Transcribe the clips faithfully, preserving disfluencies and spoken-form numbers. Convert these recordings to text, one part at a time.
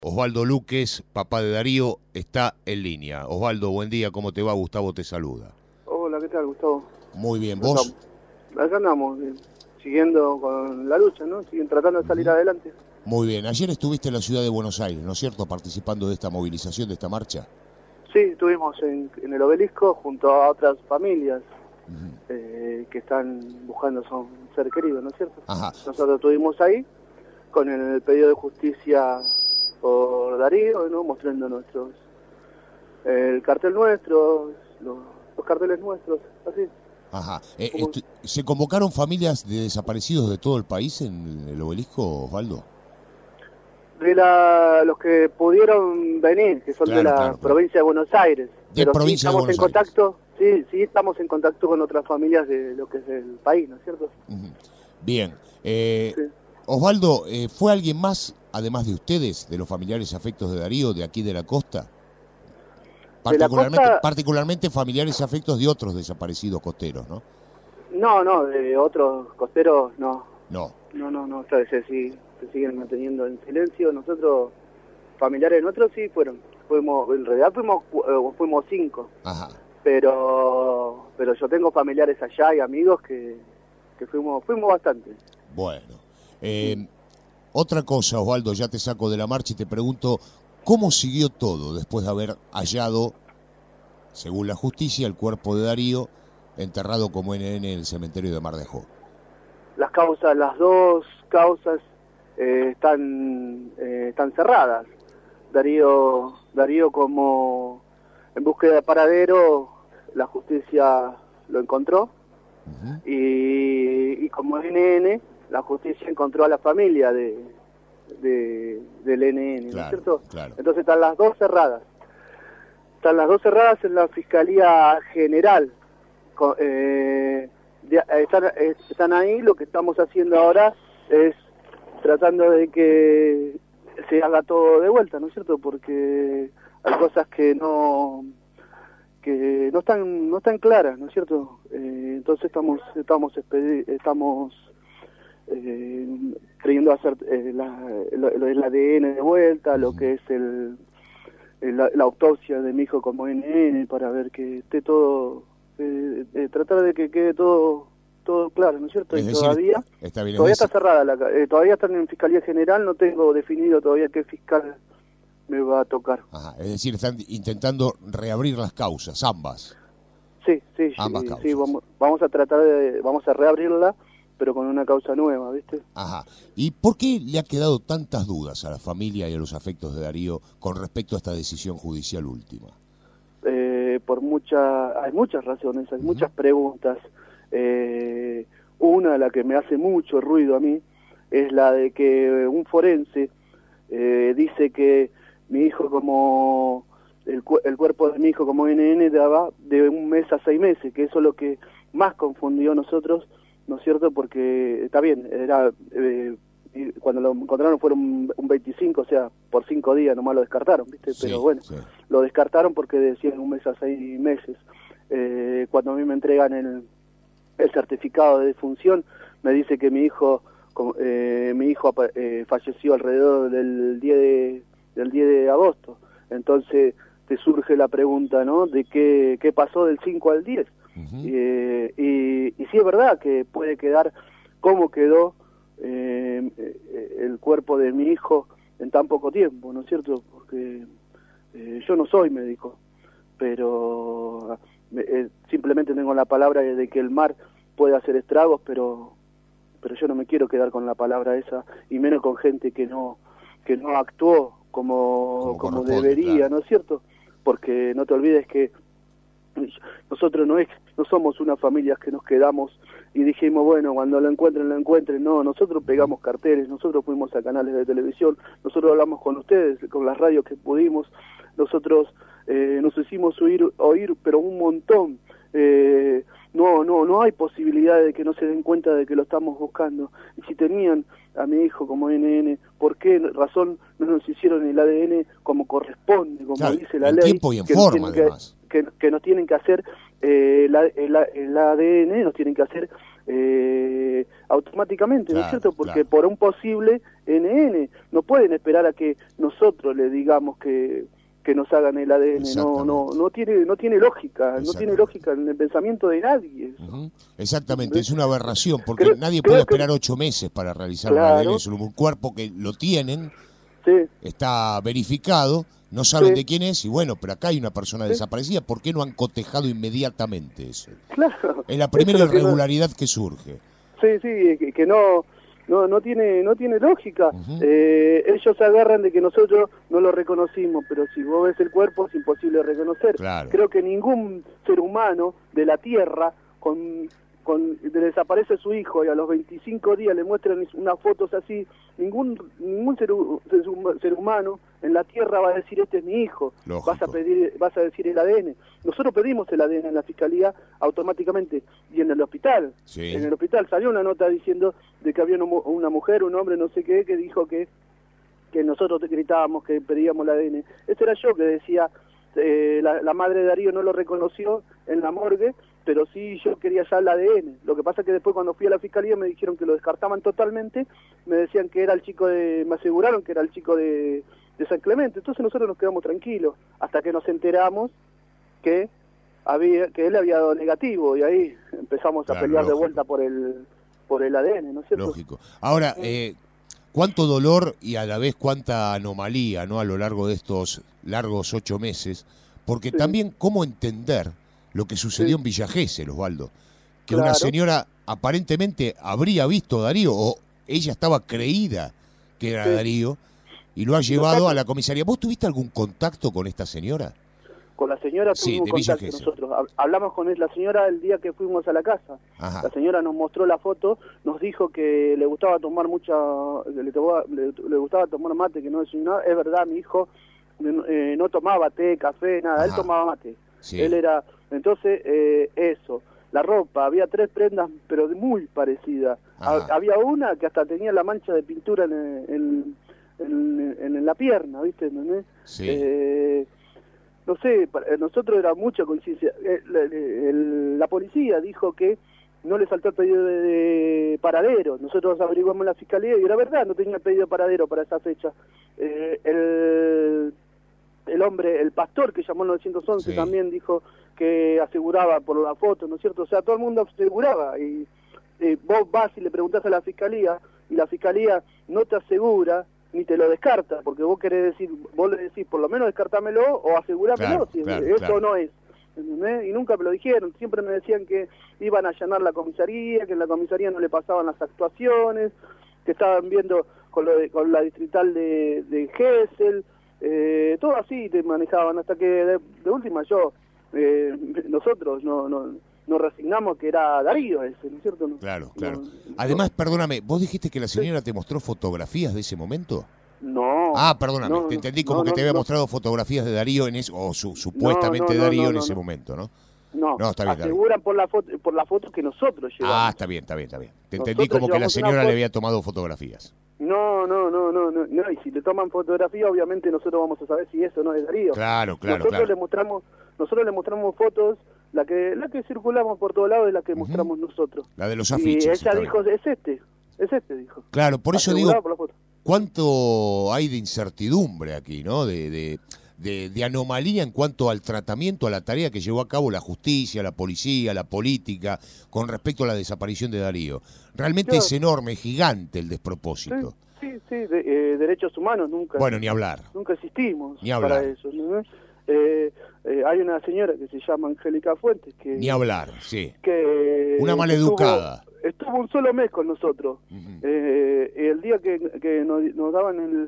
Osvaldo Luques, papá de Darío, está en línea. Osvaldo, buen día, ¿cómo te va? Gustavo te saluda. Hola, ¿qué tal, Gustavo? Muy bien, Acá ¿vos? estamos. Acá andamos, eh, siguiendo con la lucha, ¿no? Siguen tratando de salir Uh-huh. adelante. Muy bien, ayer estuviste en la ciudad de Buenos Aires, ¿no es cierto?, participando de esta movilización, de esta marcha. Sí, estuvimos en, en el obelisco junto a otras familias Uh-huh. eh, que están buscando a su ser querido, ¿no es cierto? Ajá. Nosotros estuvimos ahí con el pedido de justicia por Darío, ¿no? Mostrando nuestros, el cartel nuestro, los, los carteles nuestros, así. Ajá. Eh, Como... ¿Se convocaron familias de desaparecidos de todo el país en el obelisco, Osvaldo? De la, los que pudieron venir, que son Claro, de la claro, claro. provincia de Buenos Aires. De pero provincia sí estamos de en Buenos contacto, sí, sí estamos en contacto con otras familias de lo que es el país, ¿no es cierto? Uh-huh. Bien. Eh, Sí. Osvaldo, eh, ¿fue alguien más, además de ustedes, de los familiares afectos de Darío, de aquí de la costa? Particularmente, De la costa, particularmente familiares afectos de otros desaparecidos costeros, ¿no? no, no, de otros costeros, no. No. No, no, no, o sea, se, se, se siguen manteniendo en silencio. Nosotros, familiares nuestros sí fueron. Fuimos, en realidad fuimos, eh, fuimos cinco. Ajá. Pero, pero yo tengo familiares allá y amigos que, que fuimos, fuimos bastante. Bueno. Eh, otra cosa, Osvaldo, ya te saco de la marcha y te pregunto, ¿cómo siguió todo después de haber hallado, según la justicia, el cuerpo de Darío enterrado como N N en el cementerio de Mar de Ajó? Las causas, las dos causas eh, están eh, están cerradas. Darío, Darío como en búsqueda de paradero, la justicia lo encontró. Uh-huh. y, y como N N, la justicia encontró a la familia de, de del N N, claro, ¿no es cierto? Claro. Entonces están las dos cerradas. Están las dos cerradas en la Fiscalía General. Con, eh, Están, están ahí, lo que estamos haciendo ahora es tratando de que se haga todo de vuelta, ¿no es cierto? Porque hay cosas que no que no están no están claras, ¿no es cierto? Eh, entonces estamos estamos estamos eh, queriendo hacer eh, la, lo, lo, el A D N de vuelta, lo que es el, el la, la autopsia de mi hijo como N N para ver que esté todo Eh, eh, tratar de que quede todo todo claro, ¿no es cierto? Es y decir, todavía está bien, todavía es decir... está cerrada, la, eh, todavía están en Fiscalía General, no tengo definido todavía qué fiscal me va a tocar. Ajá, es decir, están intentando reabrir las causas, ambas. Sí, sí, ambas sí, causas. sí vamos, vamos a tratar de, vamos a reabrirla, pero con una causa nueva, ¿viste? Ajá. ¿Y por qué le ha quedado tantas dudas a la familia y a los afectos de Darío con respecto a esta decisión judicial última? Eh, por muchas, hay muchas razones, hay uh-huh. muchas preguntas. Eh, una, la que me hace mucho ruido a mí, es la de que un forense eh, dice que mi hijo como, el, el cuerpo de mi hijo como N N daba de un mes a seis meses, que eso es lo que más confundió a nosotros, ¿no es cierto? Porque está bien, era... Eh, y cuando lo encontraron fueron un veinticinco, o sea, por cinco días nomás lo descartaron, ¿viste? Sí, pero bueno, sí. Lo descartaron porque decían un mes a seis meses. Eh, cuando a mí me entregan el, el certificado de defunción, me dice que mi hijo eh, mi hijo eh, falleció alrededor del diez de, del diez de agosto. Entonces te surge la pregunta, ¿no? De qué, qué pasó del cinco al diez. Uh-huh. eh, y, y sí es verdad que puede quedar cómo quedó Eh, el cuerpo de mi hijo en tan poco tiempo, ¿no es cierto? Porque eh, yo no soy médico, pero eh, simplemente tengo la palabra de que el mar puede hacer estragos, pero pero yo no me quiero quedar con la palabra esa, y menos con gente que no que no actuó como, como, como debería, claro. ¿No es cierto? Porque no te olvides que nosotros no es no somos una familia que nos quedamos y dijimos, bueno, cuando lo encuentren, lo encuentren. No, nosotros pegamos carteles, nosotros fuimos a canales de televisión, nosotros hablamos con ustedes, con las radios que pudimos, nosotros eh, nos hicimos oír, oír, pero un montón. Eh, no, no, no hay posibilidad de que no se den cuenta de que lo estamos buscando. Y si tenían a mi hijo como N N, ¿por qué razón no nos hicieron el A D N como corresponde, como claro, dice la en ley? Tiempo y en forma, además. Que, que, que nos tienen que hacer eh, la, el, el A D N, nos tienen que hacer eh, automáticamente, claro, ¿no es cierto? Porque claro. por un posible N N, no pueden esperar a que nosotros le digamos que, que nos hagan el A D N, no no no tiene no tiene lógica, no tiene lógica en el pensamiento de nadie. Eso. Uh-huh. Exactamente, es una aberración, porque creo, nadie creo puede esperar que... ocho meses para realizar claro. un A D N, es un cuerpo que lo tienen, sí. está verificado, no saben sí. de quién es, y bueno, pero acá hay una persona sí. desaparecida, ¿por qué no han cotejado inmediatamente eso? Claro. Es la primera es irregularidad que, no... que surge. Sí, sí, que, que no... No, no tiene no tiene lógica. Uh-huh. eh, ellos se agarran de que nosotros no lo reconocimos, pero si vos ves el cuerpo es imposible reconocer. Claro. Creo que ningún ser humano de la Tierra, con, con le desaparece su hijo y a los veinticinco días le muestran unas fotos así, ningún ningún ser, ser, ser humano en la Tierra va a decir este es mi hijo. Lógico. Vas a pedir vas a decir el A D N. Nosotros pedimos el A D N en la Fiscalía automáticamente y en el hospital. Sí. En el hospital salió una nota diciendo de que había una mujer, un hombre, no sé qué, que dijo que que nosotros gritábamos que pedíamos el A D N. Ese era yo que decía, eh, la, la madre de Darío no lo reconoció en la morgue, pero sí yo quería ya el A D N. Lo que pasa es que después cuando fui a la Fiscalía me dijeron que lo descartaban totalmente, me decían que era el chico de, me aseguraron que era el chico de, de San Clemente, entonces nosotros nos quedamos tranquilos, hasta que nos enteramos que había que él había dado negativo, y ahí empezamos claro, a pelear lógico. de vuelta por el por el A D N, ¿no es cierto? Lógico. Ahora, eh, cuánto dolor y a la vez cuánta anomalía, ¿no? A lo largo de estos largos ocho meses, porque sí. también cómo entender lo que sucedió sí. en Villa Gesell, Osvaldo, que claro. una señora aparentemente habría visto a Darío, o ella estaba creída que era sí. Darío, y lo ha llevado a la comisaría. ¿Vos tuviste algún contacto con esta señora? Con la señora sí, tuvimos contacto nosotros. Hablamos con la señora el día que fuimos a la casa. Ajá. La señora nos mostró la foto, nos dijo que le gustaba tomar mucha, le, le, le gustaba tomar mate, que no es nada. Es verdad, mi hijo eh, no tomaba té, café, nada. Ajá. Él tomaba mate. Sí. Él era, entonces eh, eso. La ropa, había tres prendas, pero muy parecidas. Ajá. Había una que hasta tenía la mancha de pintura en, en, en, en, en la pierna, ¿viste? ¿Entendés? Sí. Eh, no sé, nosotros era mucha coincidencia. La policía dijo que no le saltó el pedido de, de paradero. Nosotros averiguamos en la fiscalía y era verdad, no tenía pedido de paradero para esa fecha. Eh, el, el hombre, el pastor que llamó al nueve once sí. también dijo que aseguraba por la foto, ¿no es cierto? O sea, todo el mundo aseguraba. Y eh, vos vas y le preguntás a la fiscalía y la fiscalía no te asegura ni te lo descarta, porque vos querés decir, vos le decís, por lo menos descartámelo o asegurámelo, claro, si claro, eso claro. no es, ¿entendés? Y nunca me lo dijeron, siempre me decían que iban a allanar la comisaría, que en la comisaría no le pasaban las actuaciones, que estaban viendo con, lo de, con la distrital de, de Gesell, eh, todo así te manejaban, hasta que de, de última yo, eh, nosotros no... no nos resignamos que era Darío ese, ¿no es cierto? No, claro, claro. No, Además, no. perdóname, ¿vos dijiste que la señora sí. te mostró fotografías de ese momento? No. Ah, perdóname, no, te entendí como no, que no, te había no. mostrado fotografías de Darío en ese, o su, supuestamente no, no, Darío no, en no, ese no. momento, ¿no? No, no está bien, aseguran está bien. por la foto por la foto que nosotros llevamos. Ah, está bien, está bien, está bien. Te Nosotros entendí como que la señora foto... le había tomado fotografías. No, no, no, no, no, no, y si le toman fotografía, obviamente nosotros vamos a saber si eso no es Darío. Claro, claro, nosotros claro. le mostramos, nosotros le mostramos fotos, la que la que circulamos por todos lados es la que uh-huh. mostramos nosotros. La de los afiches. Y ella dijo, bien. es este, es este, dijo. Claro, por eso digo, por cuánto hay de incertidumbre aquí, ¿no? De, de, de, de anomalía en cuanto al tratamiento, a la tarea que llevó a cabo la justicia, la policía, la política, con respecto a la desaparición de Darío. Realmente claro. es enorme, gigante el despropósito. Sí, sí, sí de, eh, derechos humanos nunca. Bueno, ni hablar. Nunca existimos ni hablar. para eso, ¿no? Eh, eh, hay una señora que se llama Angélica Fuentes que... Ni hablar, sí. Que una maleducada. Estuvo, estuvo un solo mes con nosotros. Uh-huh. eh, el día que, que nos, nos daban el,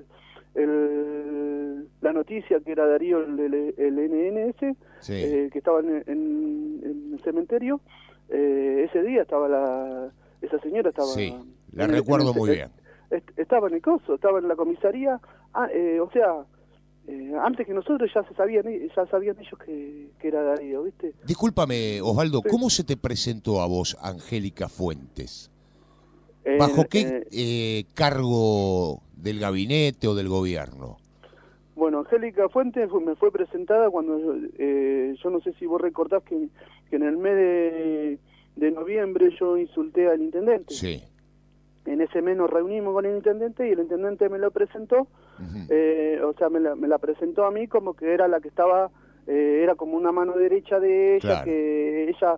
el, la noticia que era Darío el, el, el N N S, sí. eh, que estaba en, en, en el cementerio, eh, ese día estaba la... Esa señora estaba... Sí, la recuerdo el, muy bien. Estaba en el coso, estaba en la comisaría, ah, eh, o sea... Eh, antes que nosotros ya se sabían ya sabían ellos que, que era Darío, ¿viste? Discúlpame, Osvaldo, sí. ¿Cómo se te presentó a vos Angélica Fuentes? Eh, ¿Bajo qué eh, eh, cargo del gabinete o del gobierno? Bueno, Angélica Fuentes fue, me fue presentada cuando, eh, yo no sé si vos recordás que, que en el mes de, de noviembre yo insulté al intendente. Sí. En ese mes nos reunimos con el intendente y el intendente me lo presentó, uh-huh. eh, o sea, me la, me la presentó a mí como que era la que estaba, eh, era como una mano derecha de ella, claro. que ella,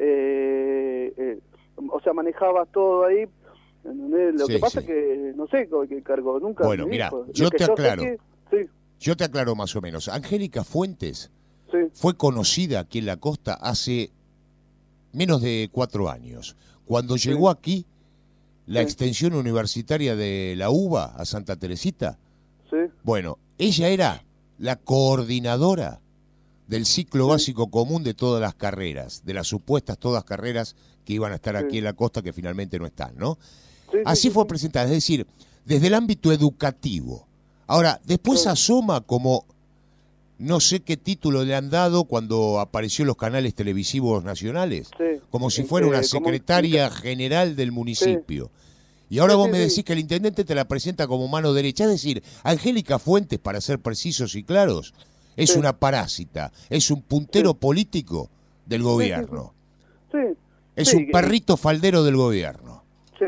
eh, eh, o sea, manejaba todo ahí. Lo sí, que pasa es sí. que, no sé qué cargo, nunca Bueno, me mira, dijo. yo te yo aclaro, que, sí. yo te aclaro más o menos. Angélica Fuentes sí. fue conocida aquí en la costa hace menos de cuatro años. Cuando sí. llegó aquí la sí. extensión universitaria de la U B A a Santa Teresita, sí. bueno, ella era la coordinadora del ciclo sí. básico común de todas las carreras, de las supuestas todas carreras que iban a estar sí. aquí en la costa que finalmente no están, ¿no? Sí, Así sí, fue sí. presentada, es decir, desde el ámbito educativo. Ahora, después sí. asoma como, no sé qué título le han dado cuando apareció en los canales televisivos nacionales, sí. como si fuera una secretaria como... general del municipio. Sí. Y ahora sí, vos sí, me decís sí. que el intendente te la presenta como mano derecha. Es decir, Angélica Fuentes, para ser precisos y claros, es sí. una parásita, es un puntero sí. político del gobierno. Sí, sí. sí. Es sí, un perrito que... faldero del gobierno. Sí.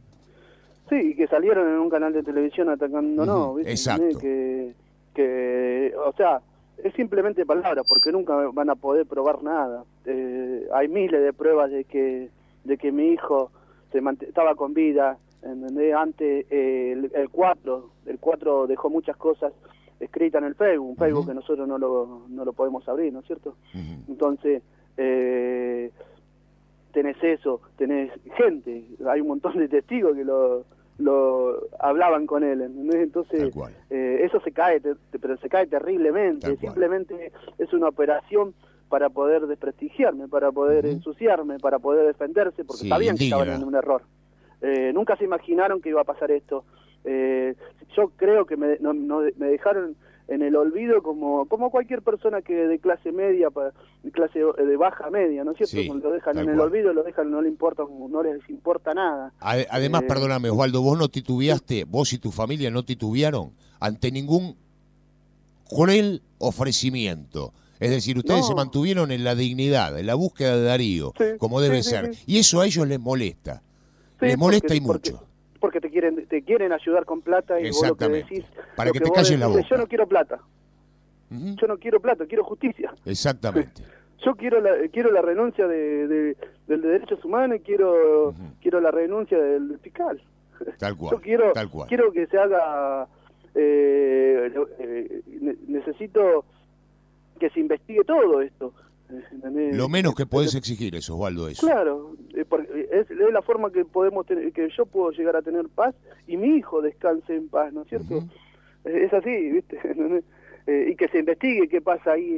Sí, que salieron en un canal de televisión atacándonos, uh-huh. ¿viste? Exacto. Que, que, o sea, es simplemente palabras, porque nunca van a poder probar nada. Eh, hay miles de pruebas de que de que mi hijo se mant- estaba con vida, ¿entendés? Antes, eh, el, el cuatro, el cuatro dejó muchas cosas escritas en el Facebook, un Facebook uh-huh. que nosotros no lo, no lo podemos abrir, ¿no es cierto? Uh-huh. Entonces, eh... tenés eso, tenés gente, hay un montón de testigos que lo, lo hablaban con él, ¿entendés? Entonces eh, eso se cae, te, pero se cae terriblemente, simplemente es una operación para poder desprestigiarme, para poder uh-huh. ensuciarme, para poder defenderse, porque sí, sabían indigna. que estaban en un error. Eh, nunca se imaginaron que iba a pasar esto. Eh, yo creo que me, no, no, me dejaron en el olvido como como cualquier persona que de clase media, de clase de baja media, ¿no es cierto? Sí, lo dejan en cual. el olvido, lo dejan, no le importa, no les importa nada. Además, eh, perdóname, Osvaldo, vos no titubeaste, vos y tu familia no titubearon ante ningún cruel ofrecimiento. Es decir, ustedes no. se mantuvieron en la dignidad, en la búsqueda de Darío, sí, como debe sí, ser. Sí, sí. Y eso a ellos les molesta. Sí, les molesta porque, y mucho. Porque, porque te quieren te quieren ayudar con plata y vos lo que decís... Para que, que te calles la boca. Yo no quiero plata. Uh-huh. Yo no quiero plata, quiero justicia. Exactamente. Yo quiero la, quiero la renuncia de, de, del de derechos humanos y quiero, uh-huh. quiero la renuncia del fiscal. Tal cual. Yo quiero, tal cual. quiero que se haga... Eh, eh, necesito que se investigue todo esto. ¿Entendés? Lo menos que podés exigir es, Osvaldo, eso. Claro, es, es la forma que podemos tener, que yo puedo llegar a tener paz y mi hijo descanse en paz, ¿no es cierto? Uh-huh. Es así, ¿viste? eh, y que se investigue qué pasa ahí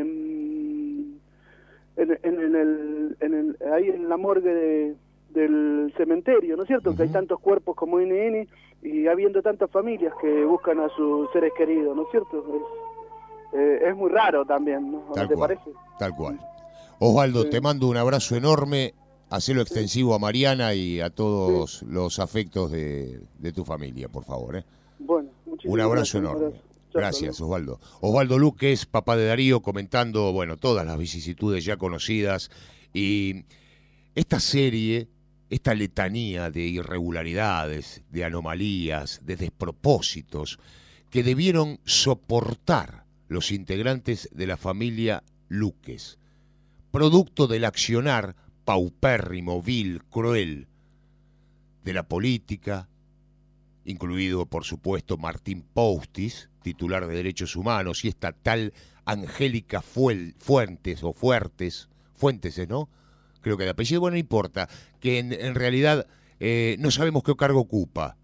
en, en, en, en, el, en el, ahí en la morgue de, del cementerio, ¿no es cierto? Uh-huh. Que hay tantos cuerpos como N N y habiendo tantas familias que buscan a sus seres queridos, ¿no es cierto? Es, eh, es muy raro también, ¿no? ¿No te parece? Tal cual. Osvaldo, sí. te mando un abrazo enorme, hacelo extensivo sí. a Mariana y a todos sí. los afectos de, de tu familia, por favor. ¿eh? Bueno, un abrazo gracias, enorme. Abrazo. Gracias, Osvaldo. Osvaldo Luques, papá de Darío, comentando, bueno, todas las vicisitudes ya conocidas y esta serie, esta letanía de irregularidades, de anomalías, de despropósitos que debieron soportar los integrantes de la familia Luques, producto del accionar paupérrimo, vil, cruel de la política, incluido por supuesto Martín Poustis, titular de Derechos Humanos, y esta tal Angélica Fuentes o Fuertes, Fuentes, ¿no? Creo que el apellido, bueno, no importa, que en, en realidad eh, no sabemos qué cargo ocupa.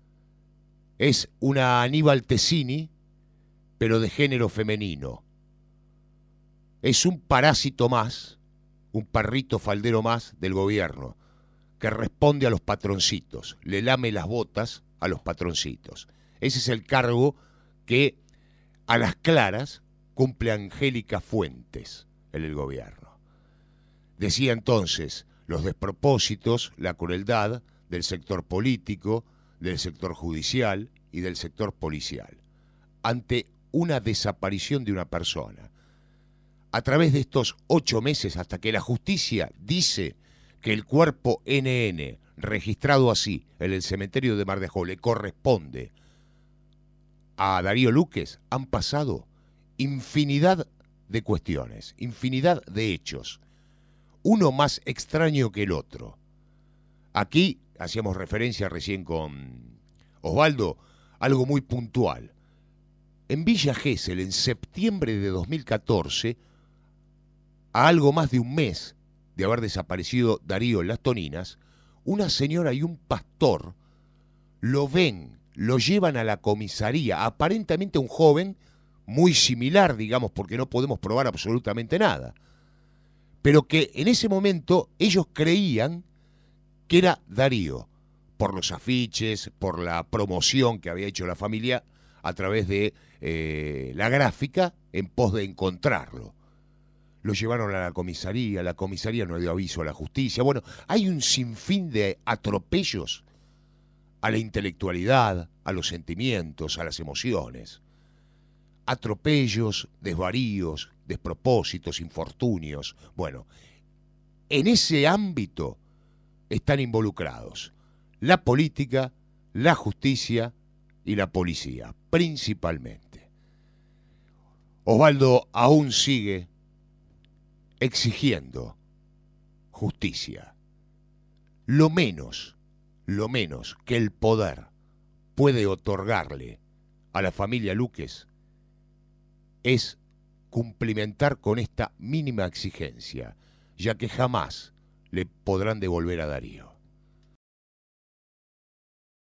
Es una Aníbal Tessini, pero de género femenino. Es un parásito más, un perrito faldero más del gobierno, que responde a los patroncitos, le lame las botas a los patroncitos. Ese es el cargo que a las claras cumple Angélica Fuentes en el gobierno. Decía entonces los despropósitos, la crueldad del sector político, del sector judicial y del sector policial, ante una desaparición de una persona. A través de estos ocho meses, hasta que la justicia dice que el cuerpo N N, registrado así en el cementerio de Mar de Ajó, le corresponde a Darío Luquez, han pasado infinidad de cuestiones, infinidad de hechos, uno más extraño que el otro. Aquí hacíamos referencia recién con Osvaldo, algo muy puntual. En Villa Gesell, en septiembre de dos mil catorce, a algo más de un mes de haber desaparecido Darío en Las Toninas, una señora y un pastor lo ven, lo llevan a la comisaría, aparentemente un joven muy similar, digamos, porque no podemos probar absolutamente nada, pero que en ese momento ellos creían que era Darío, por los afiches, por la promoción que había hecho la familia a través de eh, la gráfica en pos de encontrarlo. Lo llevaron a la comisaría, la comisaría no dio aviso a la justicia. Bueno, hay un sinfín de atropellos a la intelectualidad, a los sentimientos, a las emociones. Atropellos, desvaríos, despropósitos, infortunios. Bueno, en ese ámbito están involucrados la política, la justicia y la policía, principalmente. Osvaldo aún sigue exigiendo justicia. Lo menos, lo menos que el poder puede otorgarle a la familia Luquez es cumplimentar con esta mínima exigencia, ya que jamás le podrán devolver a Darío.